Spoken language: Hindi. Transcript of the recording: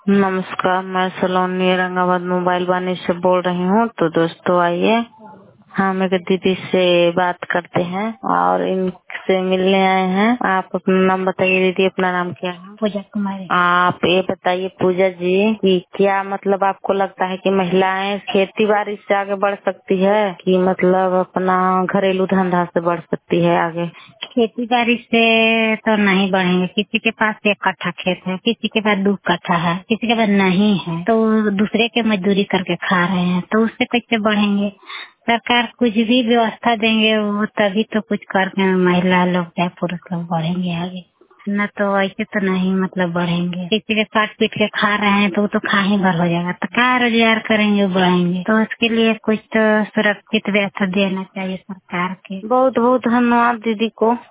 नमस्कार, मैं सलोनी औरंगाबाद मोबाइल वाणी से बोल रही हूँ। तो दोस्तों आइए हम एक दीदी से बात करते हैं और इनसे मिलने आए हैं। आप अपना नाम बताइए दीदी, अपना नाम क्या है? पूजा कुमारी। आप ये बताइए पूजा जी कि क्या मतलब आपको लगता है कि महिलाएं खेती बाड़ी से आगे बढ़ सकती है कि मतलब अपना घरेलू धंधा से बढ़ सकती है आगे? खेती बाड़ी से तो नहीं बढ़ेंगे। किसी के पास 1 कट्ठा खेत है, किसी के पास 2 कट्ठा है, किसी के पास नहीं है, तो दूसरे के मजदूरी करके खा रहे हैं, तो उससे कैसे बढ़ेंगे? सरकार कुछ भी व्यवस्था देंगे वो तभी तो कुछ करके महिला लोग चाहे पुरुष लोग बढ़ेंगे आगे, न तो ऐसे तो नहीं मतलब बढ़ेंगे। किसी के काट पीट के खा रहे हैं तो वो तो खा ही भर हो जाएगा, तो क्या रोजगार करेंगे बढ़ेंगे? तो उसके लिए कुछ तो सुरक्षित व्यवस्था देना चाहिए सरकार के। बहुत बहुत धन्यवाद दीदी को।